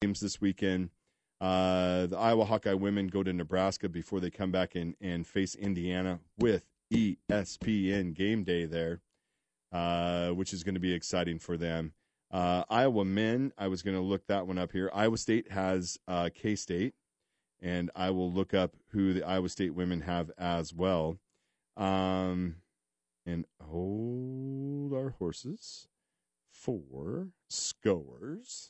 games this weekend. The Iowa Hawkeye women go to Nebraska before they come back and face Indiana with ESPN Game Day there, which is going to be exciting for them. Iowa men, I was going to look that one up here. Iowa State has K-State, and I will look up who the Iowa State women have as well. And hold our horses for scores.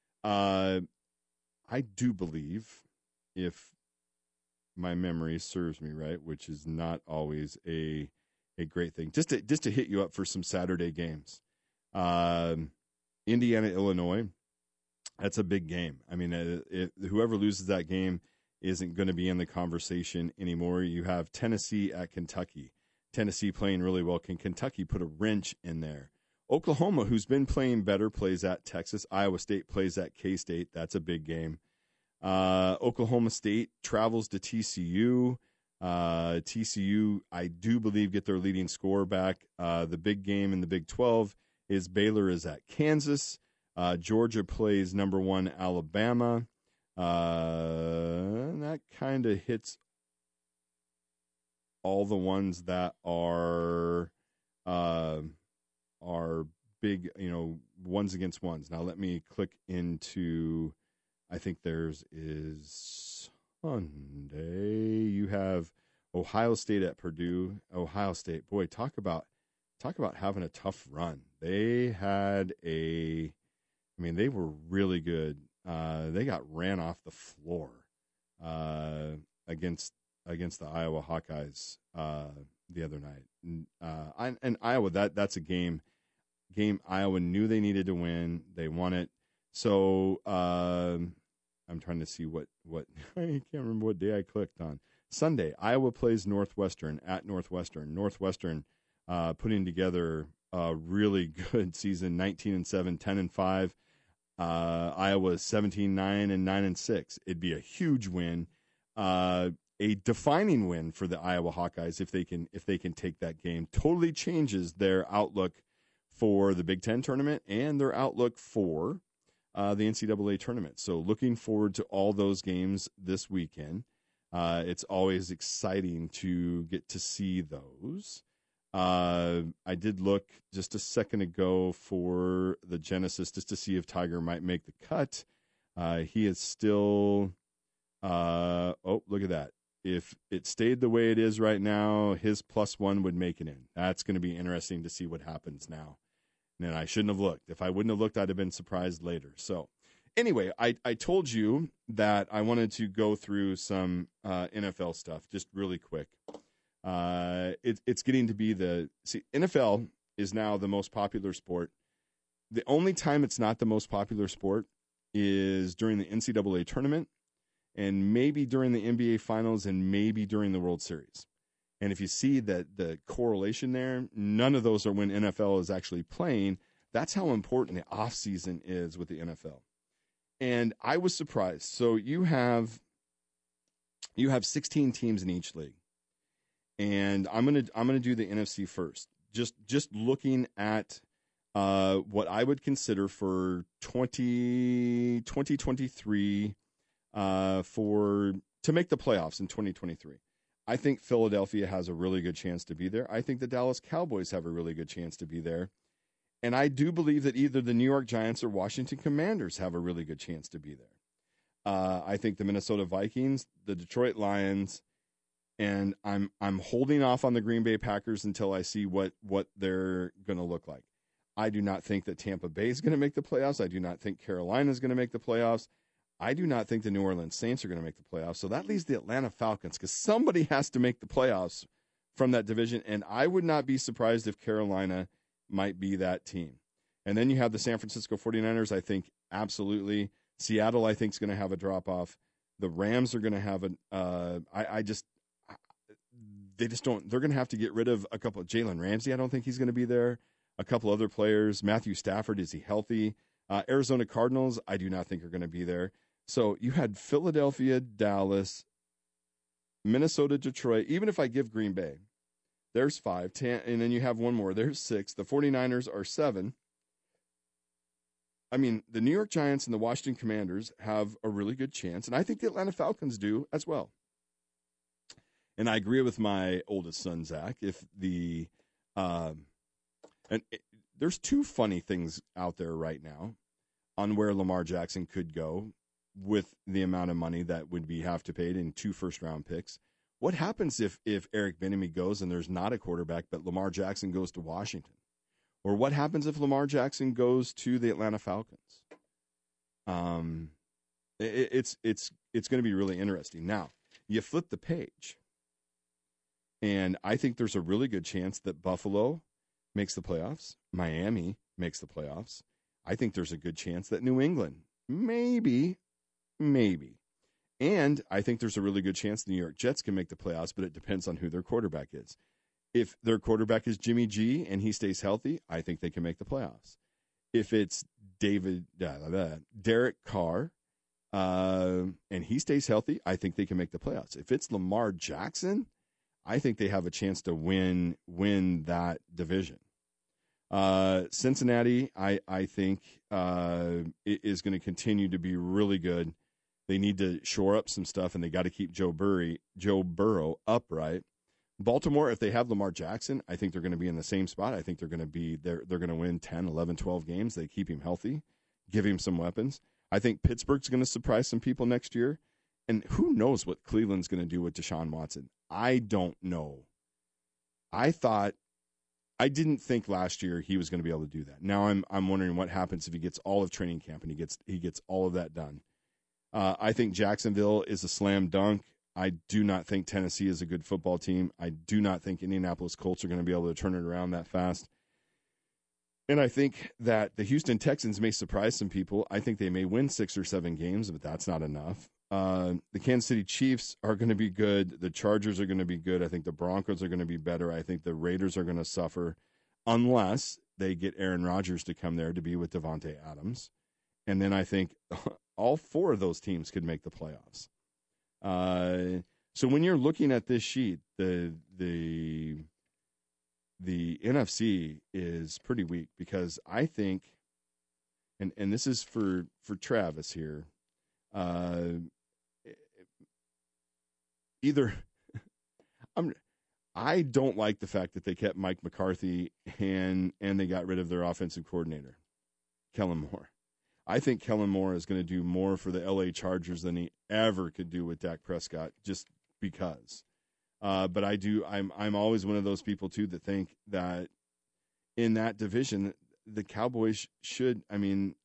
I do believe, if my memory serves me right, which is not always a great thing, just to hit you up for some Saturday games. Indiana, Illinois, that's a big game. I mean, whoever loses that game isn't going to be in the conversation anymore. You have Tennessee at Kentucky. Tennessee playing really well. Can Kentucky put a wrench in there? Oklahoma, who's been playing better, plays at Texas. Iowa State plays at K-State. That's a big game. Oklahoma State travels to TCU. TCU, I do believe, get their leading scorer back. The big game in the Big 12 is Baylor is at Kansas. Georgia plays number 1 Alabama. And that kind of hits all the ones that are big, ones against ones. Now let me click into, I think theirs is Sunday. You have Ohio State at Purdue. Ohio State, boy, talk about having a tough run. They were really good. They got ran off the floor against the Iowa Hawkeyes the other night. And Iowa, that's a game Iowa knew they needed to win. They won it. So I'm trying to see what I can't remember what day I clicked on. Sunday, Iowa plays Northwestern at Northwestern. Northwestern putting together a really good season, 19-7, 10-5. Iowa 17-9 and 9-6. It'd be a huge win, a defining win for the Iowa Hawkeyes if they can take that game. Totally changes their outlook for the Big Ten tournament and their outlook for the NCAA tournament. So looking forward to all those games this weekend. It's always exciting to get to see those. I did look just a second ago for the Genesis just to see if Tiger might make the cut. He is still, look at that. If it stayed the way it is right now, his +1 would make it in. That's going to be interesting to see what happens now. And I shouldn't have looked. If I wouldn't have looked, I'd have been surprised later. So anyway, I told you that I wanted to go through some NFL stuff just really quick. It's getting to be NFL is now the most popular sport. The only time it's not the most popular sport is during the NCAA tournament and maybe during the NBA finals and maybe during the World Series. And if you see that the correlation there, none of those are when NFL is actually playing. That's how important the offseason is with the NFL. And I was surprised. So you have 16 teams in each league. And I'm gonna do the NFC first. Just looking at what I would consider for 2023 to make the playoffs in 2023. I think Philadelphia has a really good chance to be there. I think the Dallas Cowboys have a really good chance to be there. And I do believe that either the New York Giants or Washington Commanders have a really good chance to be there. I think the Minnesota Vikings, the Detroit Lions, and I'm holding off on the Green Bay Packers until I see what they're going to look like. I do not think that Tampa Bay is going to make the playoffs. I do not think Carolina is going to make the playoffs. I do not think the New Orleans Saints are going to make the playoffs. So that leaves the Atlanta Falcons because somebody has to make the playoffs from that division, and I would not be surprised if Carolina might be that team. And then you have the San Francisco 49ers, I think, absolutely. Seattle, I think, is going to have a drop-off. The Rams are going to have they just don't. They're going to have to get rid of a couple of Jalen Ramsey. I don't think he's going to be there. A couple other players. Matthew Stafford, is he healthy? Arizona Cardinals, I do not think are going to be there. So you had Philadelphia, Dallas, Minnesota, Detroit. Even if I give Green Bay, there's 5, 10, and then you have one more. There's 6. The 49ers are 7. I mean, the New York Giants and the Washington Commanders have a really good chance, and I think the Atlanta Falcons do as well. And I agree with my oldest son, Zach. If the there's two funny things out there right now on where Lamar Jackson could go with the amount of money that would be have to pay in 2 first-round picks. What happens if Eric Bieniemy goes and there's not a quarterback, but Lamar Jackson goes to Washington? Or what happens if Lamar Jackson goes to the Atlanta Falcons? It's going to be really interesting. Now, you flip the page, and I think there's a really good chance that Buffalo makes the playoffs, Miami makes the playoffs. I think there's a good chance that New England, maybe. And I think there's a really good chance the New York Jets can make the playoffs, but it depends on who their quarterback is. If their quarterback is Jimmy G and he stays healthy, I think they can make the playoffs. If it's Derek Carr and he stays healthy, I think they can make the playoffs. If it's Lamar Jackson, I think they have a chance to win that division. Cincinnati, I think, is going to continue to be really good. They need to shore up some stuff, and they got to keep Joe Burrow upright. Baltimore, if they have Lamar Jackson, I think they're going to be in the same spot. I think they're going to win 10, 11, 12 games. They keep him healthy, give him some weapons. I think Pittsburgh's going to surprise some people next year. And who knows what Cleveland's going to do with Deshaun Watson? I don't know. I didn't think last year he was going to be able to do that. Now I'm wondering what happens if he gets all of training camp and he gets all of that done. I think Jacksonville is a slam dunk. I do not think Tennessee is a good football team. I do not think Indianapolis Colts are going to be able to turn it around that fast. And I think that the Houston Texans may surprise some people. I think they may win 6 or 7 games, but that's not enough. The Kansas City Chiefs are going to be good. The Chargers are going to be good. I think the Broncos are going to be better. I think the Raiders are going to suffer unless they get Aaron Rodgers to come there to be with Devontae Adams. And then I think all 4 of those teams could make the playoffs. So when you're looking at this sheet, the NFC is pretty weak because I think, and this is for Travis here, I don't like the fact that they kept Mike McCarthy and they got rid of their offensive coordinator, Kellen Moore. I think Kellen Moore is going to do more for the LA Chargers than he ever could do with Dak Prescott, just because. But I'm always one of those people too that think that in that division, the Cowboys should. I mean,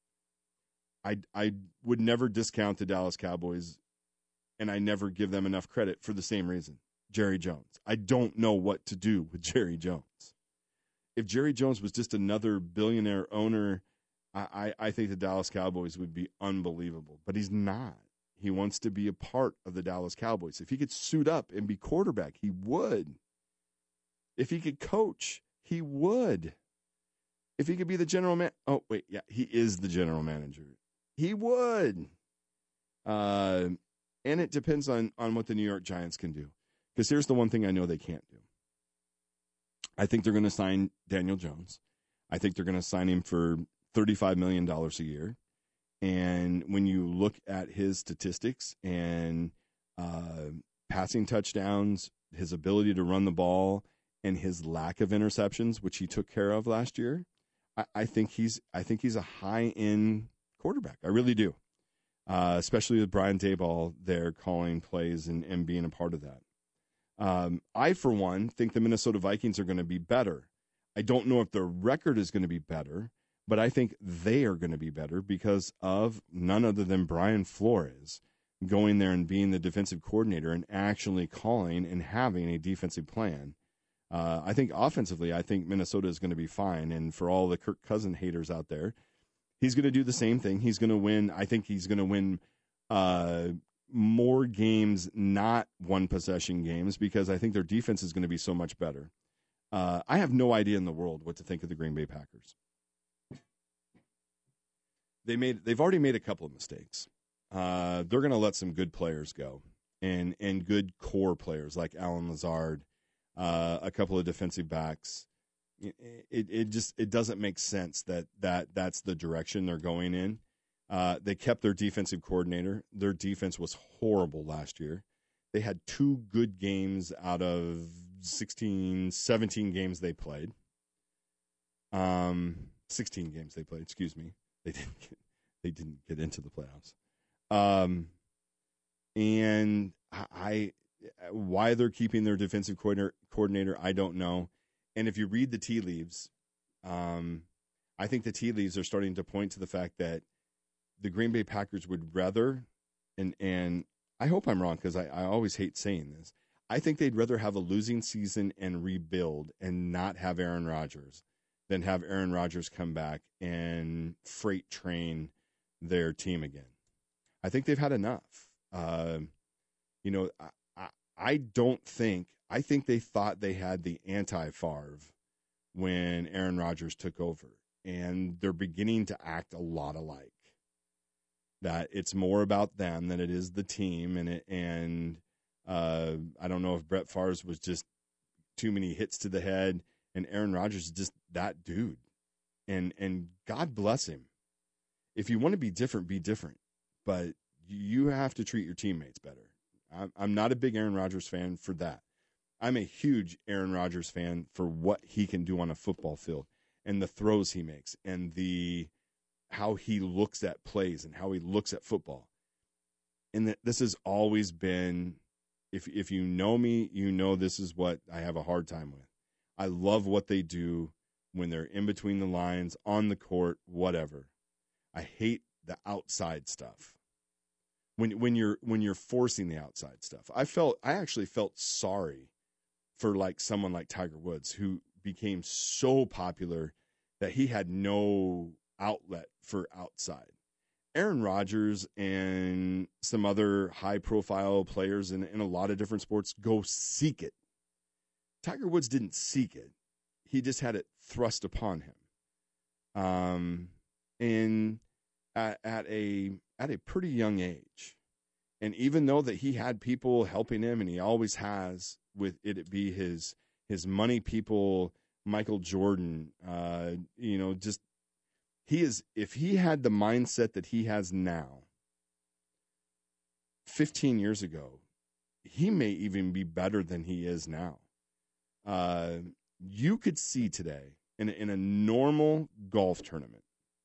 I would never discount the Dallas Cowboys, and I never give them enough credit for the same reason. Jerry Jones. I don't know what to do with Jerry Jones. If Jerry Jones was just another billionaire owner, I think the Dallas Cowboys would be unbelievable. But he's not. He wants to be a part of the Dallas Cowboys. If he could suit up and be quarterback, he would. If he could coach, he would. If he could be the general man, he is the general manager. He would. And it depends on what the New York Giants can do. Because here's the one thing I know they can't do. I think they're going to sign Daniel Jones. I think they're going to sign him for $35 million a year. And when you look at his statistics and passing touchdowns, his ability to run the ball, and his lack of interceptions, which he took care of last year, I think he's a high-end quarterback. I really do, especially with Brian Daboll there calling plays and being a part of that. I, for one, think the Minnesota Vikings are going to be better. I don't know if their record is going to be better, but I think they are going to be better because of none other than Brian Flores going there and being the defensive coordinator and actually calling and having a defensive plan. I think offensively, I think Minnesota is going to be fine. And for all the Kirk Cousins haters out there, he's going to do the same thing. He's going to win. I think he's going to win more games, not one-possession games, because I think their defense is going to be so much better. I have no idea in the world what to think of the Green Bay Packers. They've already made a couple of mistakes. They're going to let some good players go and good core players like Alan Lazard, a couple of defensive backs. It doesn't make sense that's the direction they're going in. They kept their defensive coordinator. Their defense was horrible last year. They had 2 good games out of 17 games they played. 16 games they played, excuse me. They didn't get into the playoffs. And why they're keeping their defensive coordinator, I don't know. And if you read the tea leaves, I think the tea leaves are starting to point to the fact that the Green Bay Packers would rather, and I hope I'm wrong because I always hate saying this, I think they'd rather have a losing season and rebuild and not have Aaron Rodgers than have Aaron Rodgers come back and freight train their team again. I think they've had enough. I think they thought they had the anti-Favre when Aaron Rodgers took over, and they're beginning to act a lot alike. That it's more about them than it is the team, and I don't know if Brett Favre was just too many hits to the head, and Aaron Rodgers is just that dude. And God bless him. If you want to be different, be different. But you have to treat your teammates better. I'm not a big Aaron Rodgers fan for that. I'm a huge Aaron Rodgers fan for what he can do on a football field and the throws he makes and how he looks at plays and how he looks at football. And this has always been, if you know me, you know this is what I have a hard time with. I love what they do when they're in between the lines, on the court, whatever. I hate the outside stuff. When you're forcing the outside stuff. I actually felt sorry for someone like Tiger Woods, who became so popular that he had no outlet for outside. Aaron Rodgers and some other high-profile players in a lot of different sports go seek it. Tiger Woods didn't seek it. He just had it thrust upon him. And at a pretty young age. And even though that he had people helping him, and he always has, with it be his money people, Michael Jordan, if he had the mindset that he has now, 15 years ago, he may even be better than he is now. You could see today in a normal golf tournament,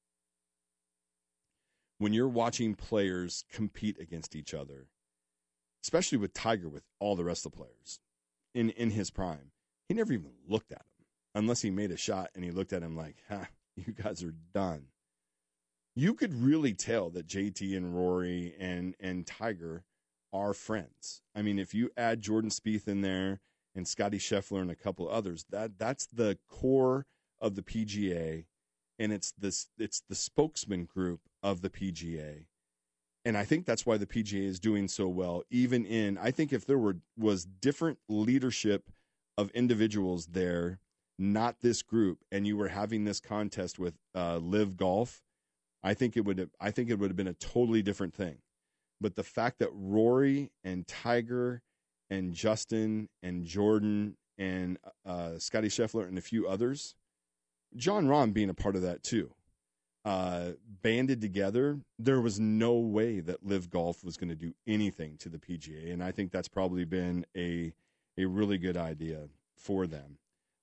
when you're watching players compete against each other, especially with Tiger, with all the rest of the players in his prime, he never even looked at him unless he made a shot and he looked at him like, you guys are done. You could really tell that JT and Rory and Tiger are friends. I mean, if you add Jordan Spieth in there and Scotty Scheffler and a couple others, that's the core of the PGA, and it's the spokesman group of the PGA. And I think that's why the PGA is doing so well. I think if there was different leadership of individuals there, not this group, and you were having this contest with Live Golf, I think it would have been a totally different thing. But the fact that Rory and Tiger and Justin and Jordan and Scotty Scheffler and a few others, Jon Rahm being a part of that too, banded together, there was no way that Live Golf was going to do anything to the PGA, and I think that's probably been a really good idea for them.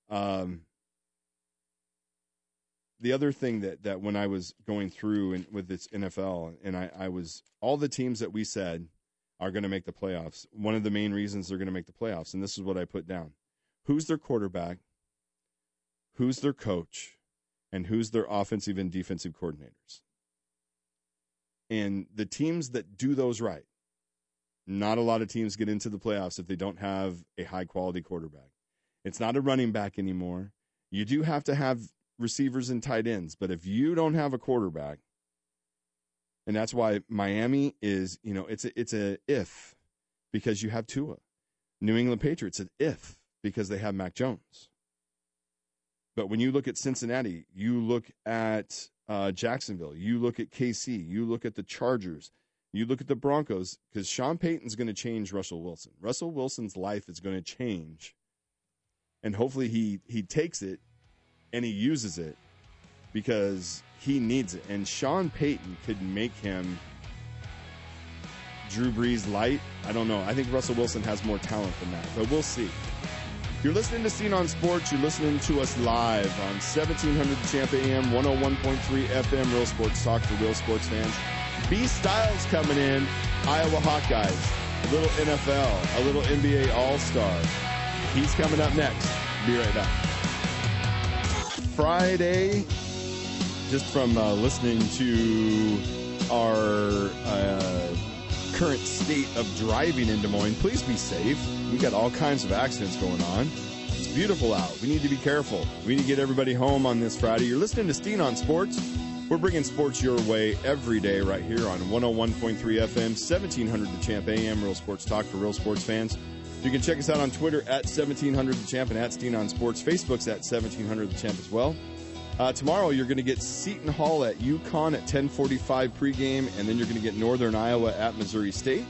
The other thing that when I was going through with this NFL, and I was, all the teams that we said are going to make the playoffs, one of the main reasons they're going to make the playoffs, and this is what I put down: who's their quarterback, who's their coach, and who's their offensive and defensive coordinators. And the teams that do those right, not a lot of teams get into the playoffs if they don't have a high-quality quarterback. It's not a running back anymore. You do have to have receivers and tight ends, but if you don't have a quarterback, and that's why Miami is, it's a if, because you have Tua. New England Patriots, an if, because they have Mac Jones. But when you look at Cincinnati, you look at Jacksonville, you look at KC, you look at the Chargers, you look at the Broncos, because Sean Payton's going to change Russell Wilson. Russell Wilson's life is going to change, and hopefully he takes it and he uses it because he needs it. And Sean Payton could make him Drew Brees light. I don't know. I think Russell Wilson has more talent than that, but we'll see. You're listening to Scene on Sports. You're listening to us live on 1700 Champ AM, 101.3 FM, Real Sports Talk for real sports fans. B Styles coming in, Iowa Hawkeyes, a little NFL, a little NBA All-Star. He's coming up next. Be right back. Friday, just from listening to our current state of driving in Des Moines, please be safe. We got all kinds of accidents going on. It's beautiful out. We need to be careful. We need to get everybody home on this Friday. You're listening to Steen on Sports. We're bringing sports your way every day right here on 101.3 FM, 1700 The Champ AM, Real Sports Talk for real sports fans. You can check us out on Twitter at 1700 The Champ and at Steen on Sports. Facebook's at 1700 The Champ as well. Tomorrow, you're going to get Seton Hall at UConn at 10:45 pregame, and then you're going to get Northern Iowa at Missouri State.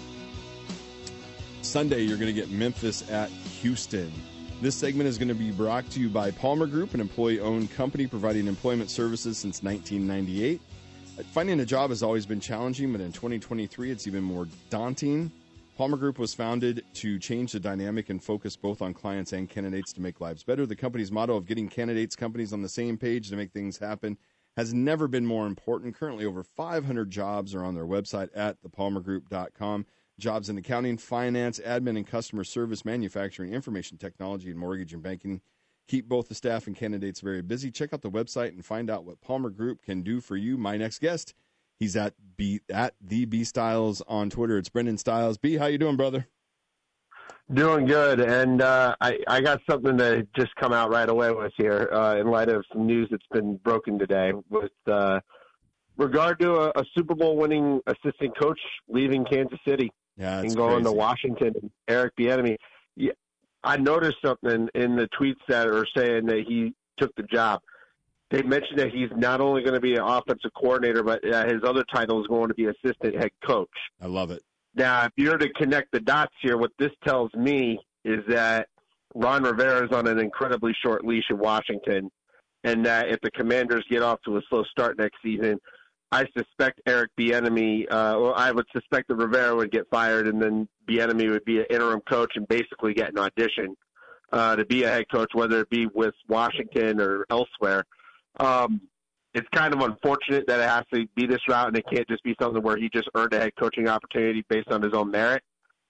Sunday, you're going to get Memphis at Houston. This segment is going to be brought to you by Palmer Group, an employee-owned company providing employment services since 1998. Finding a job has always been challenging, but in 2023, it's even more daunting. Palmer Group was founded to change the dynamic and focus both on clients and candidates to make lives better. The company's motto of getting candidates, companies on the same page to make things happen has never been more important. Currently, over 500 jobs are on their website at thepalmergroup.com. Jobs in accounting, finance, admin, and customer service, manufacturing, information technology, and mortgage and banking. Keep both the staff and candidates very busy. Check out the website and find out what Palmer Group can do for you. My next guest, he's at the B Styles on Twitter. It's Brendan Styles. B, how you doing, brother? Doing good, and I got something to just come out right away with here in light of some news that's been broken today with regard to a Super Bowl winning assistant coach leaving Kansas City and going to Washington, Eric Bieniemy. Yeah, I noticed something in the tweets that are saying that he took the job. They mentioned that he's not only going to be an offensive coordinator, but his other title is going to be assistant head coach. I love it. Now, if you're to connect the dots here, what this tells me is that Ron Rivera is on an incredibly short leash in Washington, and that if the Commanders get off to a slow start next season, I suspect Eric Bieniemy, I would suspect that Rivera would get fired, and then Bieniemy would be an interim coach and basically get an audition to be a head coach, whether it be with Washington or elsewhere. It's kind of unfortunate that it has to be this route, and it can't just be something where he just earned a head coaching opportunity based on his own merit.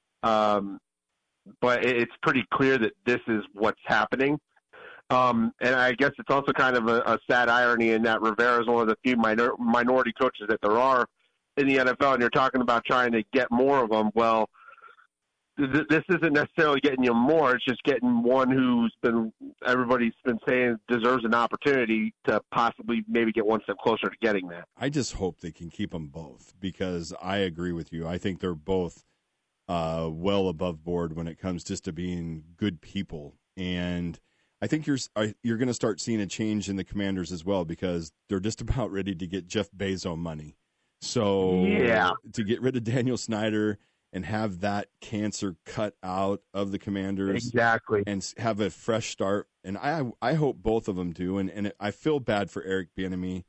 But it's pretty clear that this is what's happening. And I guess it's also kind of a sad irony in that Rivera is one of the few minority coaches that there are in the NFL, and you're talking about trying to get more of them. Well, this isn't necessarily getting you more. It's just getting one everybody's been saying deserves an opportunity to possibly maybe get one step closer to getting that. I just hope they can keep them both, because I agree with you. I think they're both well above board when it comes just to being good people. And I think you're going to start seeing a change in the Commanders as well, because they're just about ready to get Jeff Bezos money. So yeah, to get rid of Daniel Snyder and have that cancer cut out of the Commanders. Exactly. And have a fresh start. And I hope both of them do. And I feel bad for Eric Bieniemy.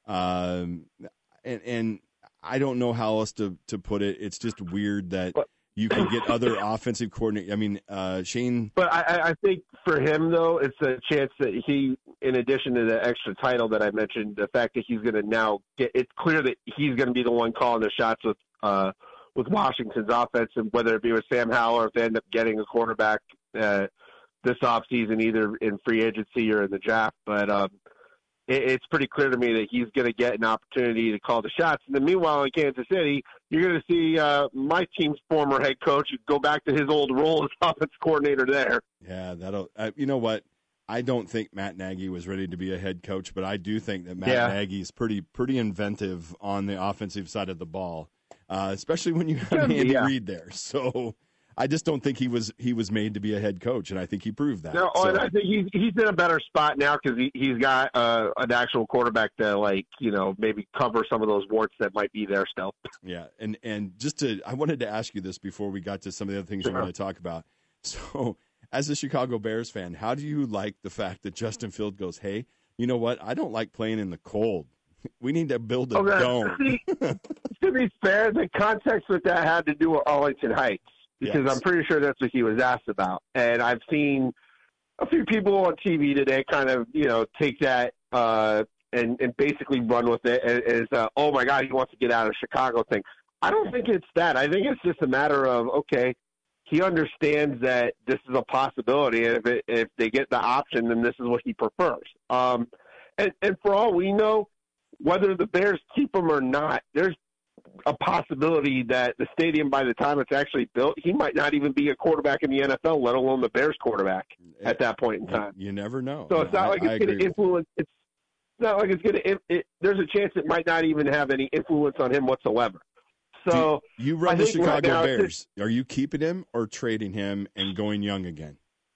And I don't know how else to put it. It's just weird that you can get other offensive coordinators. I mean, Shane. But I think for him, though, it's a chance that he, in addition to the extra title that I mentioned, the fact that he's going to now it's clear that he's going to be the one calling the shots with Washington's offense, and whether it be with Sam Howell or if they end up getting a quarterback this offseason, either in free agency or in the draft. But it's pretty clear to me that he's going to get an opportunity to call the shots. And then meanwhile in Kansas City, you're going to see my team's former head coach go back to his old role as offense coordinator there. Yeah, that'll you know what? I don't think Matt Nagy was ready to be a head coach, but I do think that Matt Nagy is pretty inventive on the offensive side of the ball. Especially when you have Andy Reid there. So I just don't think he was made to be a head coach, and I think he proved that. No, and I think he's in a better spot now because he's got an actual quarterback to maybe cover some of those warts that might be there still. Yeah, and I wanted to ask you this before we got to some of the other things we want to talk about. So, as a Chicago Bears fan, how do you like the fact that Justin Fields goes, "Hey, You know what? I don't like playing in the cold. We need to build a dome. To be fair, the context with that had to do with Arlington Heights, because Yes. I'm pretty sure that's what he was asked about. And I've seen a few people on TV today kind of, take that and basically run with it as, oh, my God, he wants to get out of Chicago thing. I don't think it's that. I think it's just a matter of, okay, he understands that this is a possibility, and if they get the option, then this is what he prefers. And for all we know, whether the Bears keep him or not, there's a possibility that the stadium, by the time it's actually built, he might not even be a quarterback in the NFL, let alone the Bears quarterback at that point in time. You never know. So it's not like it's going to influence. It's not like it's going to. There's a chance it might not even have any influence on him whatsoever. So you run the Chicago Bears. Are you keeping him or trading him and going young again?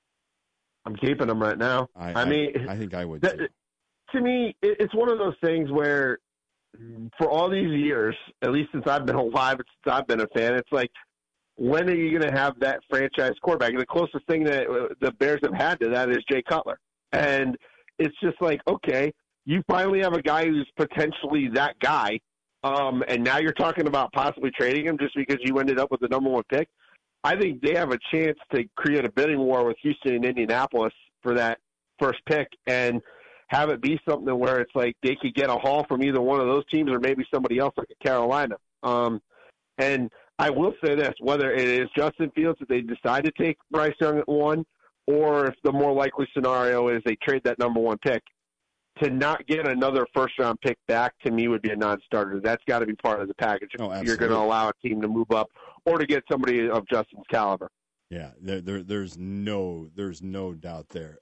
I'm keeping him right now. I mean, I think I would too. To me, it's one of those things where, for all these years, at least since I've been alive, since I've been a fan, it's like, when are you going to have that franchise quarterback? And the closest thing that the Bears have had to that is Jay Cutler. And it's just like, okay, you finally have a guy who's potentially that guy, and now you're talking about possibly trading him just because you ended up with the number one pick. I think they have a chance to create a bidding war with Houston and Indianapolis for that first pick and have it be something where it's like they could get a haul from either one of those teams or maybe somebody else like Carolina. And I will say this, whether it is Justin Fields that they decide to take Bryce Young at 1, or if the more likely scenario is they trade that number one pick, to not get another first-round pick back, to me, would be a non-starter. That's got to be part of the package if you're going to allow a team to move up or to get somebody of Justin's caliber. Yeah, there's no doubt there.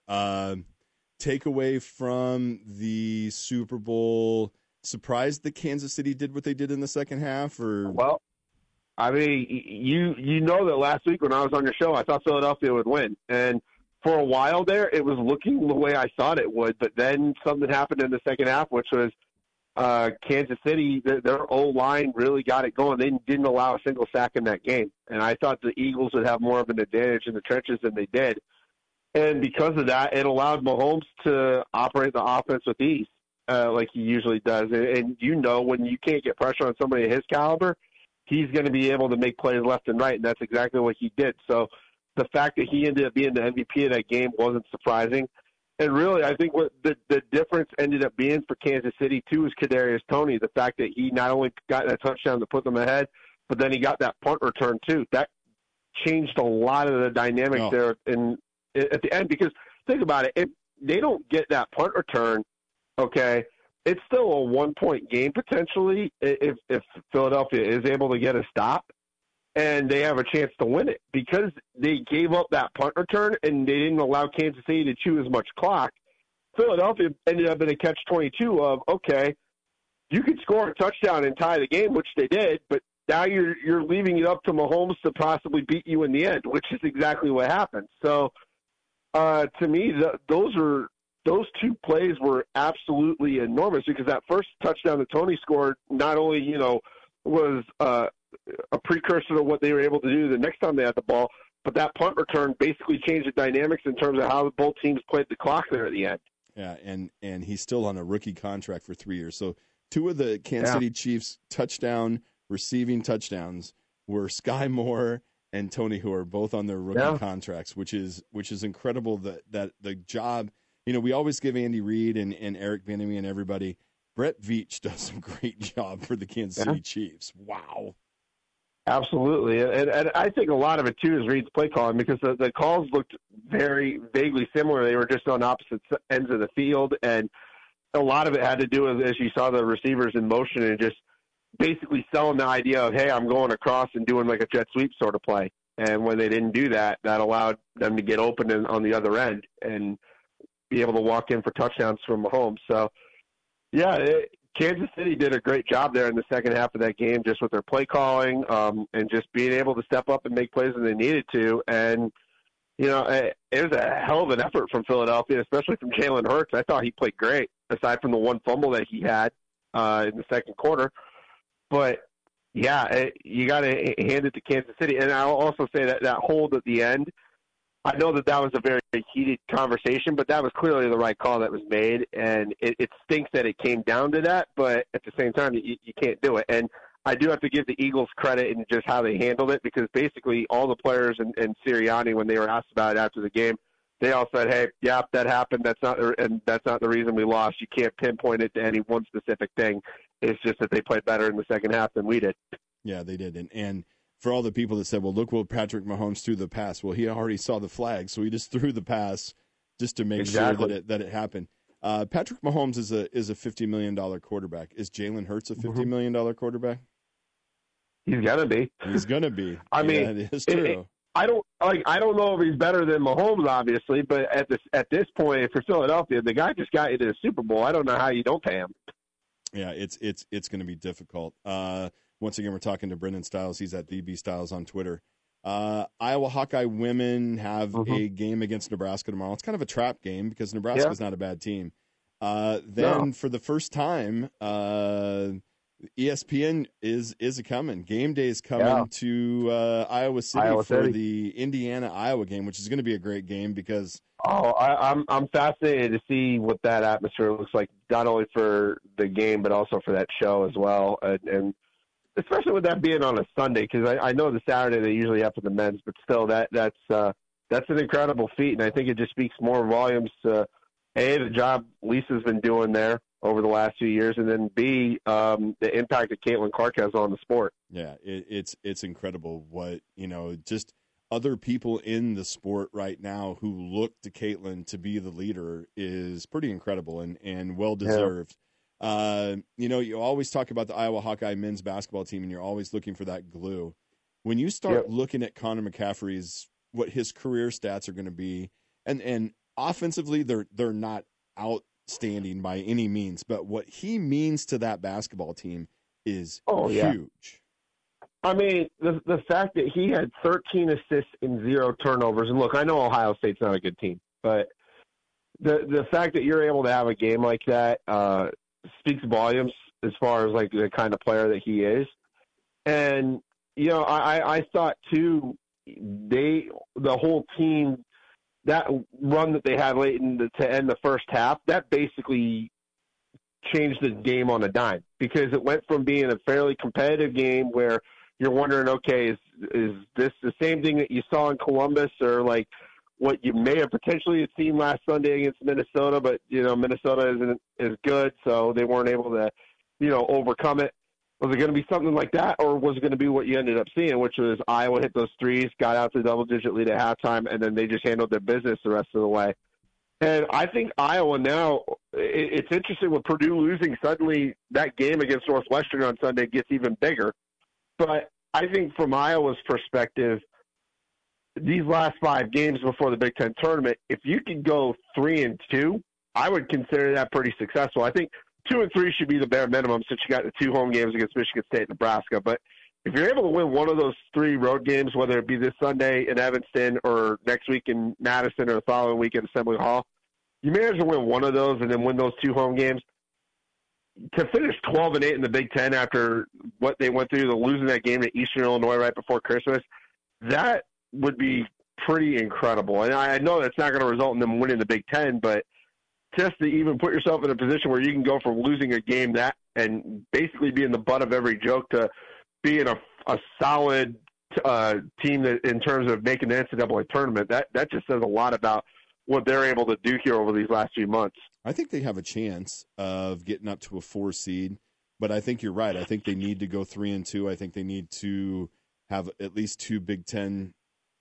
Takeaway from the Super Bowl, surprised that Kansas City did what they did in the second half? Or Well, I mean, you know that last week when I was on your show, I thought Philadelphia would win. And for a while there, it was looking the way I thought it would. But then something happened in the second half, which was Kansas City, their O-line really got it going. They didn't allow a single sack in that game. And I thought the Eagles would have more of an advantage in the trenches than they did. And because of that, it allowed Mahomes to operate the offense with ease, like he usually does. And when you can't get pressure on somebody of his caliber, he's going to be able to make plays left and right, and that's exactly what he did. So the fact that he ended up being the MVP of that game wasn't surprising. And really, I think what the difference ended up being for Kansas City, too, is Kadarius Toney. The fact that he not only got that touchdown to put them ahead, but then he got that punt return, too. That changed a lot of the dynamics there at the end, because think about it. If they don't get that punt return, okay, it's still a 1-point game potentially if Philadelphia is able to get a stop and they have a chance to win it, because they gave up that punt return and they didn't allow Kansas City to chew as much clock. Philadelphia ended up in a catch-22 of, okay, you could score a touchdown and tie the game, which they did, but now you're leaving it up to Mahomes to possibly beat you in the end, which is exactly what happened. So, to me, those two plays were absolutely enormous, because that first touchdown that Toney scored not only, was a precursor to what they were able to do the next time they had the ball, but that punt return basically changed the dynamics in terms of how both teams played the clock there at the end. Yeah, and he's still on a rookie contract for 3 years. So two of the Kansas City Chiefs receiving touchdowns were Sky Moore and Toney, who are both on their rookie contracts, which is incredible that the job, we always give Andy Reid and Eric Bieniemy and everybody. Brett Veach does a great job for the Kansas City Chiefs. Wow. Absolutely. And I think a lot of it, too, is Reid's play calling, because the calls looked very vaguely similar. They were just on opposite ends of the field, and a lot of it had to do with, as you saw the receivers in motion, and just basically selling the idea of, hey, I'm going across and doing like a jet sweep sort of play. And when they didn't do that, that allowed them to get open on the other end and be able to walk in for touchdowns from Mahomes. So, Kansas City did a great job there in the second half of that game, just with their play calling and just being able to step up and make plays when they needed to. And, it was a hell of an effort from Philadelphia, especially from Jalen Hurts. I thought he played great, aside from the one fumble that he had in the second quarter. But, you got to hand it to Kansas City. And I'll also say that hold at the end, I know that was a very heated conversation, but that was clearly the right call that was made, and it stinks that it came down to that, but at the same time, you can't do it. And I do have to give the Eagles credit in just how they handled it, because basically all the players and Sirianni, when they were asked about it after the game, they all said, "Hey, yeah, that happened. That's not the reason we lost. You can't pinpoint it to any one specific thing. It's just that they played better in the second half than we did." Yeah, they did. And for all the people that said, well, look what Patrick Mahomes threw the pass. Well, he already saw the flag, so he just threw the pass just to make sure that it happened. Patrick Mahomes is a $50 million quarterback. Is Jalen Hurts a $50 million quarterback? He's gonna be. He's gonna be. I mean, it is true. I don't know if he's better than Mahomes, obviously, but at this point, if you're Philadelphia, the guy just got you to the Super Bowl. I don't know how you don't pay him. Yeah, it's going to be difficult. Once again, we're talking to Brendan Stiles. He's at DB Stiles on Twitter. Iowa Hawkeye women have a game against Nebraska tomorrow. It's kind of a trap game because Nebraska's not a bad team. Then for the first time, ESPN is a coming. Game day is coming to Iowa City for the Indiana-Iowa game, which is going to be a great game because I'm fascinated to see what that atmosphere looks like, not only for the game but also for that show as well, and especially with that being on a Sunday, because I know the Saturday they usually have for the men's, but still that's an incredible feat, and I think it just speaks more volumes to the job Lisa's been doing there over the last few years, and then B, the impact that Caitlin Clark has on the sport. Yeah, it's incredible what, just other people in the sport right now who look to Caitlin to be the leader is pretty incredible and well-deserved. Yeah. You always talk about the Iowa Hawkeye men's basketball team, and you're always looking for that glue. When you start looking at Connor McCaffrey's, what his career stats are going to be, and offensively, they're not outstanding by any means, but what he means to that basketball team is huge. I mean, the fact that he had 13 assists and 0 turnovers, and look, I know Ohio State's not a good team, but the fact that you're able to have a game like that speaks volumes as far as like the kind of player that he is. And I thought too, the whole team, that run that they had late to end the first half, that basically changed the game on a dime, because it went from being a fairly competitive game where you're wondering, okay, is this the same thing that you saw in Columbus, or like what you may have potentially seen last Sunday against Minnesota, but Minnesota isn't as good, so they weren't able to overcome it. Was it going to be something like that, or was it going to be what you ended up seeing, which was Iowa hit those threes, got out to double-digit lead at halftime, and then they just handled their business the rest of the way? And I think Iowa now, it's interesting with Purdue losing, suddenly that game against Northwestern on Sunday gets even bigger. But I think from Iowa's perspective, these last 5 games before the Big Ten tournament, if you can go 3-2, I would consider that pretty successful. I think 2 and 3 should be the bare minimum, since you got the 2 home games against Michigan State and Nebraska. But if you're able to win one of those 3 road games, whether it be this Sunday in Evanston or next week in Madison or the following week at Assembly Hall, you may as well win one of those and then win those 2 home games. To finish 12-8 in the Big Ten after what they went through, losing that game to Eastern Illinois right before Christmas, that would be pretty incredible. And I know that's not going to result in them winning the Big Ten, but just to even put yourself in a position where you can go from losing a game that and basically being the butt of every joke to being a solid team that in terms of making the NCAA tournament, that just says a lot about what they're able to do here over these last few months. I think they have a chance of getting up to a 4 seed, but I think you're right. I think they need to go 3-2. I think they need to have at least 2 Big Ten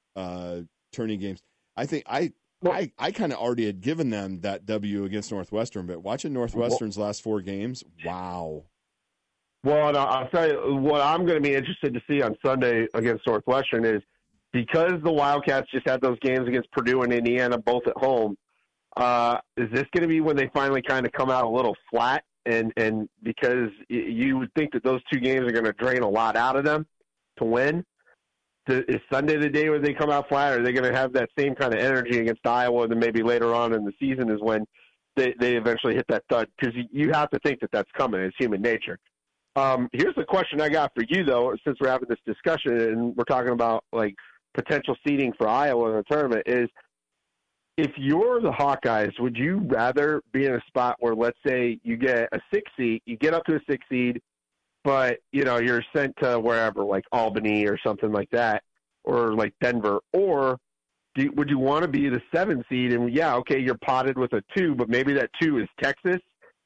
tourney games. I think I kind of already had given them that W against Northwestern, but watching Northwestern's last 4 games, wow. Well, and I'll tell you what I'm going to be interested to see on Sunday against Northwestern is, because the Wildcats just had those games against Purdue and Indiana both at home, is this going to be when they finally kind of come out a little flat? And because you would think that those 2 games are going to drain a lot out of them to win. Is Sunday the day where they come out flat, or are they going to have that same kind of energy against Iowa, and then maybe later on in the season is when they eventually hit that thud? Because you have to think that that's coming. It's human nature. Here's the question I got for you, though, since we're having this discussion and we're talking about, like, potential seeding for Iowa in the tournament is, if you're the Hawkeyes, would you rather be in a spot where, let's say, you get a 6 seed, you get up to a 6 seed, but you're sent to wherever, like Albany or something like that, or like Denver, or would you want to be the 7 seed and you're potted with a 2, but maybe that 2 is Texas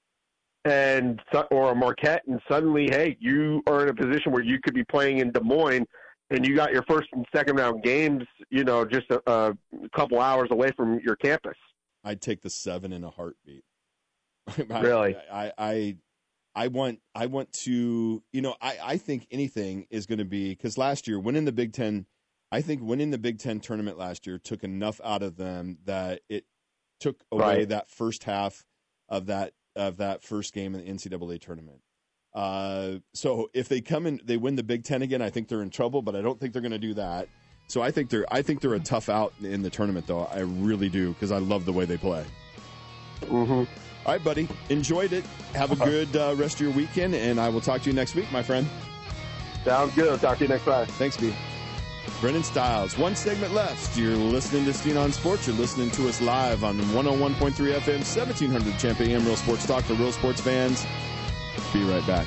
or Marquette, and suddenly, hey, you are in a position where you could be playing in Des Moines, and you got your first and second round games, just a couple hours away from your campus. I'd take the 7 in a heartbeat. Really? I want to, I think anything is going to be, because last year winning the Big Ten tournament last year took enough out of them that it took away that first half of that first game in the NCAA tournament. So if they come in, they win the Big Ten again, I think they're in trouble, but I don't think they're going to do that. So I think they're a tough out in the tournament, though. I really do, because I love the way they play. Mm-hmm. All right, buddy. Enjoyed it. Have a good rest of your weekend, and I will talk to you next week, my friend. Sounds good. I'll talk to you next time. Thanks, B. Brendan Stiles. One segment left. You're listening to Steen on Sports. You're listening to us live on 101.3 FM, 1700 Champ AM, Real Sports Talk for real sports fans. Be right back.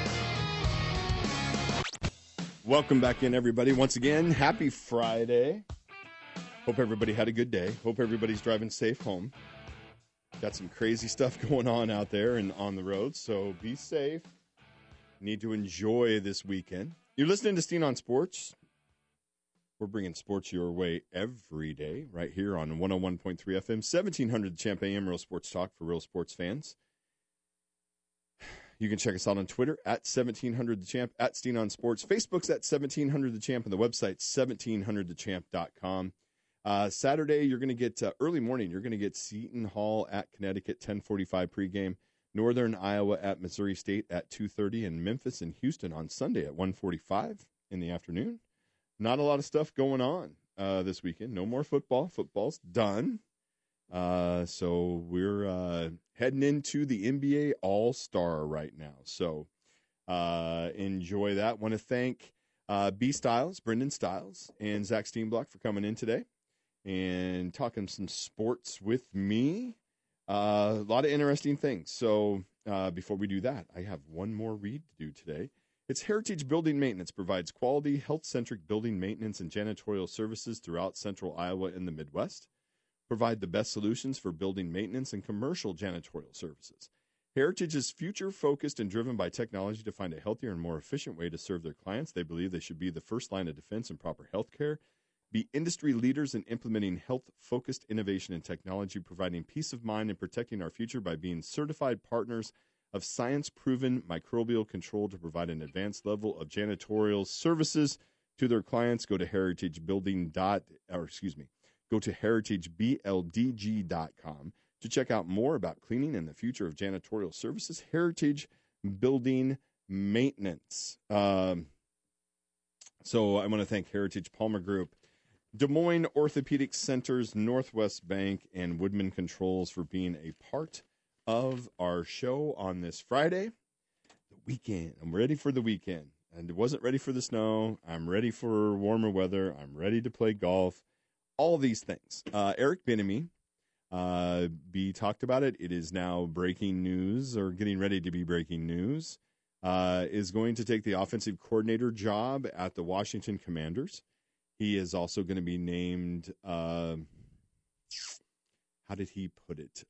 Welcome back in, everybody. Once again, happy Friday. Hope everybody had a good day. Hope everybody's driving safe home. Got some crazy stuff going on out there and on the road, so be safe. Need to enjoy this weekend. You're listening to Steen on Sports. We're bringing sports your way every day right here on 101.3 FM, 1700 Champ AM, Real Sports Talk for real sports fans. You can check us out on Twitter at 1700thechamp, at Steen on Sports. Facebook's at 1700thechamp, and the website's 1700thechamp.com. Saturday, you're going to get early morning. You're going to get Seton Hall at Connecticut, 10:45 pregame. Northern Iowa at Missouri State at 2:30, and Memphis and Houston on Sunday at 1:45 in the afternoon. Not a lot of stuff going on this weekend. No more football. Football's done. So we're heading into the NBA All-Star right now. So enjoy that. Want to thank B. Stiles, Brendan Stiles, and Zach Steenblock for coming in today and talking some sports with me. A lot of interesting things. So before we do that, I have one more read to do today. It's Heritage Building Maintenance provides quality, health-centric building maintenance and janitorial services throughout central Iowa and the Midwest. Provide the best solutions for building maintenance and commercial janitorial services. Heritage is future-focused and driven by technology to find a healthier and more efficient way to serve their clients. They believe they should be the first line of defense in proper health care, be industry leaders in implementing health-focused innovation and technology, providing peace of mind and protecting our future by being certified partners of science-proven microbial control to provide an advanced level of janitorial services to their clients. Go to heritagebuilding.com to check out more about cleaning and the future of janitorial services. Heritage Building Maintenance. So I want to thank Heritage Palmer Group, Des Moines Orthopedic Centers, Northwest Bank, and Woodman Controls for being a part of our show on this Friday. The weekend. I'm ready for the weekend. And wasn't ready for the snow. I'm ready for warmer weather. I'm ready to play golf. All these things. Eric Bieniemy, B talked about it. It is now breaking news, or getting ready to be breaking news, is going to take the offensive coordinator job at the Washington Commanders. He is also going to be named, how did he put it?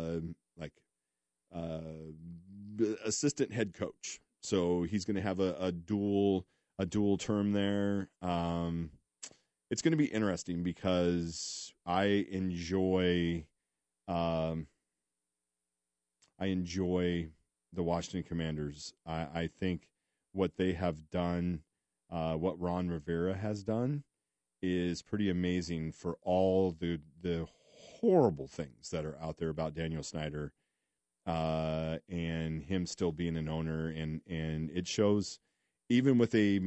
Assistant head coach. So he's going to have a dual term there. It's going to be interesting because I enjoy the Washington Commanders. I think what they have done, what Ron Rivera has done, is pretty amazing for all the horrible things that are out there about Daniel Snyder and him still being an owner. And it shows, even with a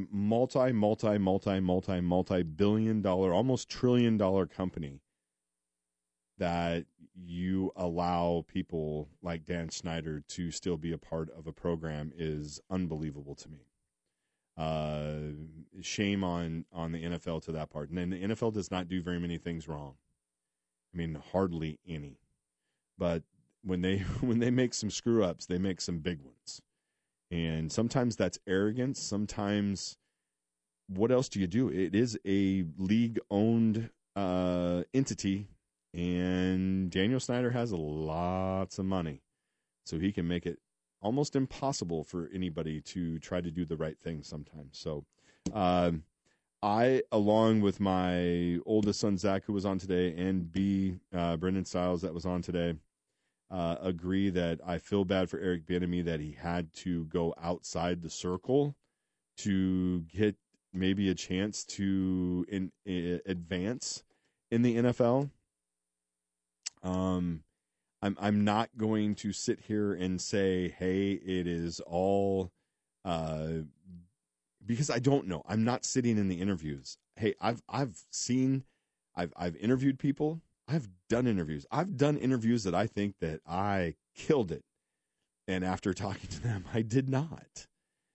multi-billion dollar, almost $1 trillion company, that you allow people like Dan Snyder to still be a part of a program is unbelievable to me. Shame on the NFL to that part. And then the NFL does not do very many things wrong. I mean, hardly any. But when they when they make some screw ups, they make some big ones. And sometimes that's arrogance. Sometimes, what else do you do? It is a league owned entity, and Daniel Snyder has lots of money, so he can make it almost impossible for anybody to try to do the right thing sometimes. So, I, along with my oldest son, Zach, who was on today, and Brendan Stiles, that was on today, agree that I feel bad for Eric Bieniemy that he had to go outside the circle to get maybe a chance to advance in the NFL. I'm not going to sit here and say, hey, it is all because I don't know. I'm not sitting in the interviews. Hey, I've interviewed people. I've done interviews. I've done interviews that I think that I killed it, and after talking to them, I did not.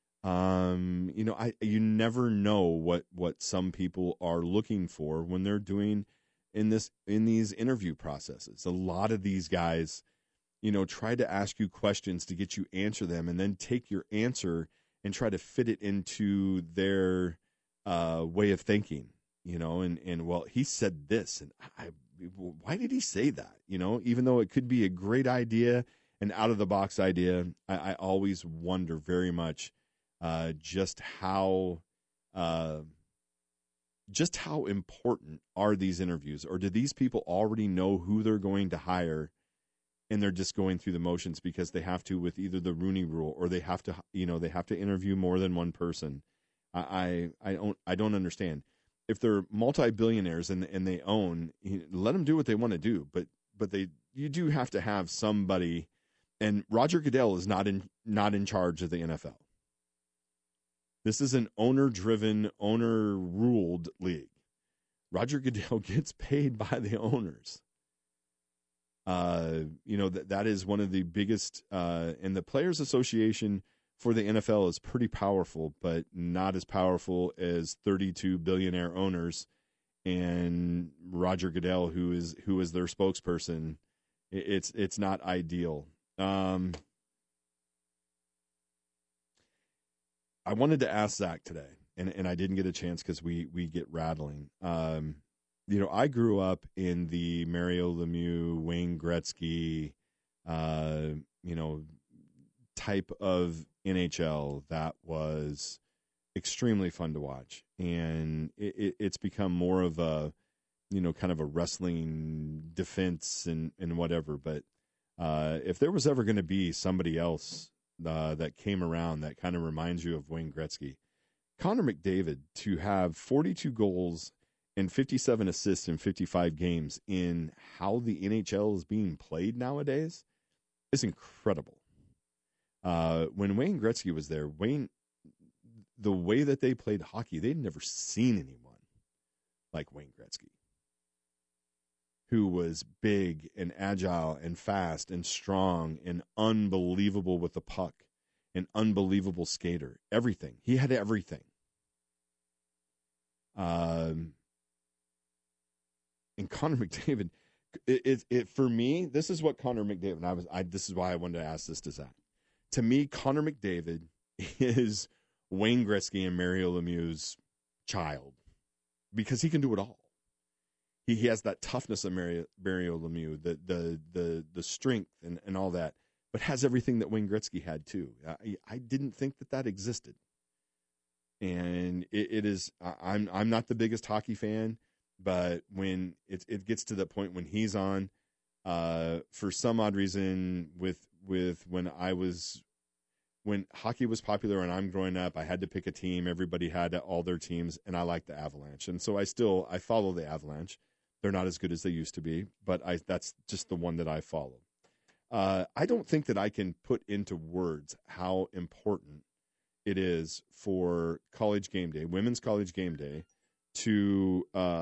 You never know what some people are looking for when they're doing in these interview processes. A lot of these guys, try to ask you questions to get you answer them, and then take your answer and try to fit it into their way of thinking. And well, he said this, and why did he say that? Even though it could be a great idea, an out of the box idea, I always wonder very much just how important are these interviews, or do these people already know who they're going to hire, and they're just going through the motions because they have to with either the Rooney Rule, or they have to interview more than one person. I don't understand. If they're multi-billionaires and they own, let them do what they want to do, but you do have to have somebody. And Roger Goodell is not in charge of the NFL. This is an owner-driven, owner-ruled league. Roger Goodell gets paid by the owners. That is one of the biggest, and the Players Association for the NFL is pretty powerful, but not as powerful as 32 billionaire owners and Roger Goodell, who is their spokesperson. It's not ideal. I wanted to ask Zach today, and I didn't get a chance because we get rattling. I grew up in the Mario Lemieux, Wayne Gretzky, type of NHL that was extremely fun to watch, and it's become more of a, kind of a wrestling defense and whatever. But if there was ever going to be somebody else that came around that kind of reminds you of Wayne Gretzky, Connor McDavid, to have 42 goals and 57 assists in 55 games in how the NHL is being played nowadays is incredible. When Wayne Gretzky was there, the way that they played hockey, they'd never seen anyone like Wayne Gretzky, who was big and agile and fast and strong and unbelievable with the puck, an unbelievable skater. Everything. He had everything. And Connor McDavid, it for me, this is what Connor McDavid, this is why I wanted to ask this to Zach. To me, Connor McDavid is Wayne Gretzky and Mario Lemieux's child, because he can do it all. He has that toughness of Mario Lemieux, the strength and all that, but has everything that Wayne Gretzky had too. I didn't think that existed, and it is. I'm not the biggest hockey fan, but when it gets to the point when he's on, for some odd reason, with when hockey was popular and I'm growing up, I had to pick a team. Everybody had all their teams, and I like the Avalanche, and so I follow the Avalanche. They're not as good as they used to be, but that's just the one that I follow. I don't think that I can put into words how important it is for college game day, women's college game day, to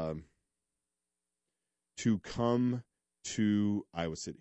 come to Iowa City.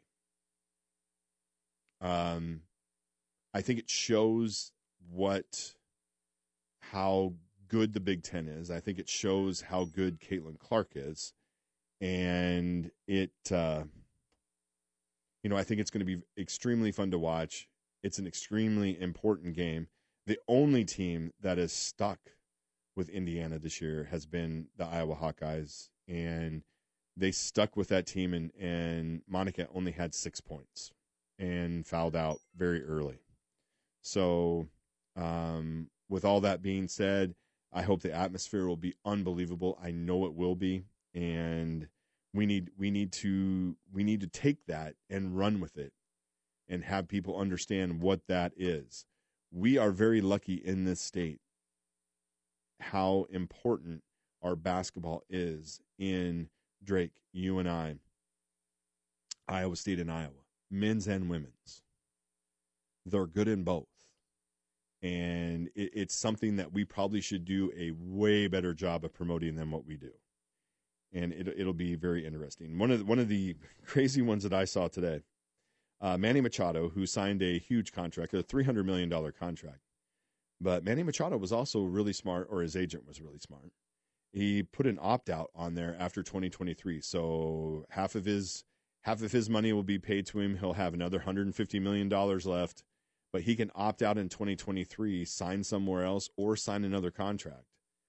I think it shows how good the Big Ten is. I think it shows how good Caitlin Clark is. And it, I think it's going to be extremely fun to watch. It's an extremely important game. The only team that is stuck with Indiana this year has been the Iowa Hawkeyes, and they stuck with that team, and Monica only had 6 points and fouled out very early. So with all that being said, I hope the atmosphere will be unbelievable. I know it will be, and we need to take that and run with it and have people understand what that is. We are very lucky in this state how important our basketball is in Drake, you and I, Iowa State and Iowa, men's and women's. They're good in both. And it's something that we probably should do a way better job of promoting than what we do. And it'll be very interesting. One of the crazy ones that I saw today, Manny Machado, who signed a huge contract, a $300 million contract. But Manny Machado was also really smart, or his agent was really smart. He put an opt-out on there after 2023. So half of his money will be paid to him. He'll have another $150 million left. But he can opt out in 2023, sign somewhere else, or sign another contract.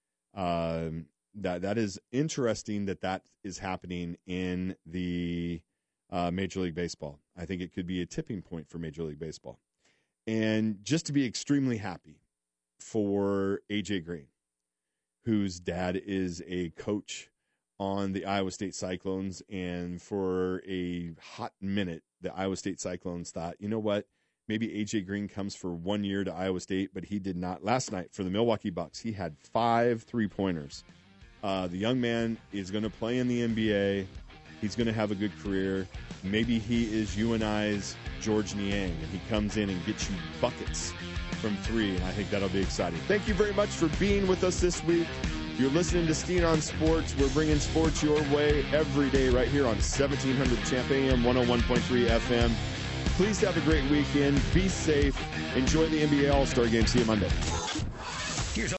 That is interesting that is happening in the Major League Baseball. I think it could be a tipping point for Major League Baseball. And just to be extremely happy for A.J. Green, whose dad is a coach on the Iowa State Cyclones. And for a hot minute, the Iowa State Cyclones thought, you know what? Maybe A.J. Green comes for 1 year to Iowa State, but he did not. Last night for the Milwaukee Bucks, he had 5 3-pointers. The young man is going to play in the NBA. He's going to have a good career. Maybe he is you and I's George Niang, and he comes in and gets you buckets from 3, and I think that'll be exciting. Thank you very much for being with us this week. You're listening to Steen on Sports. We're bringing sports your way every day right here on 1700 Champ AM, 101.3 FM. Please have a great weekend. Be safe. Enjoy the NBA All-Star Game. See you Monday.